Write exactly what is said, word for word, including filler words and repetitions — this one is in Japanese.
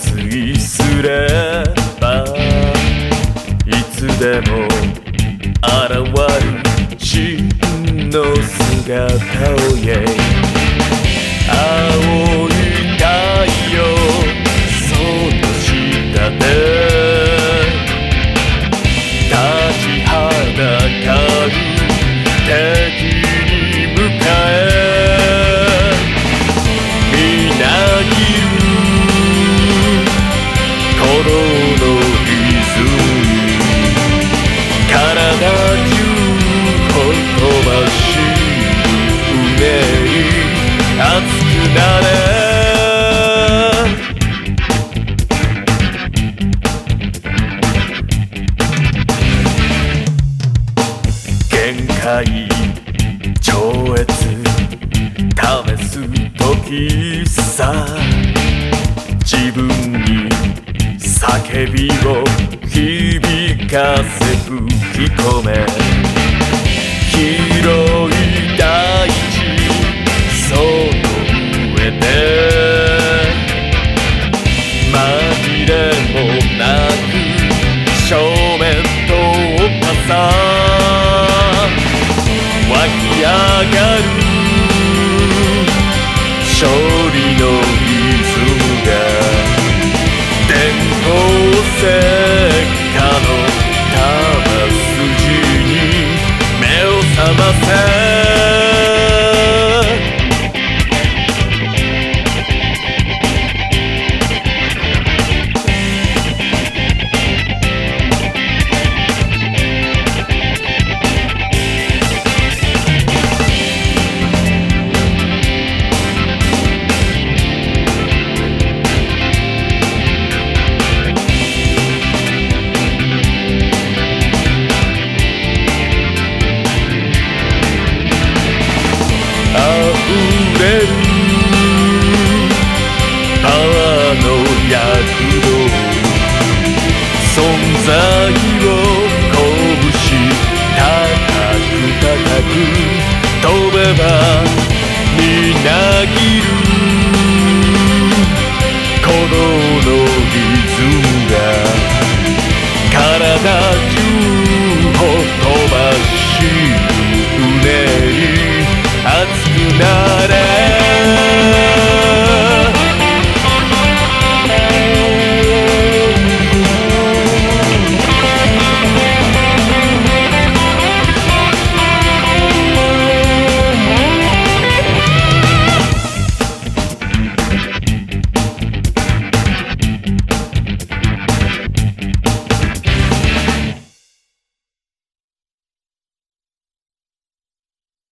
決意すればいつでも現る真の姿を言え青い太陽その下で立ちはだかる敵に向かえみなぎる鼓動のリズム体中ほとばしる胸に熱くなれ限界超越試す時さ自分に叫びを響かせ吹き込め広い大地その上で紛れもなく正面と傘湧き上がる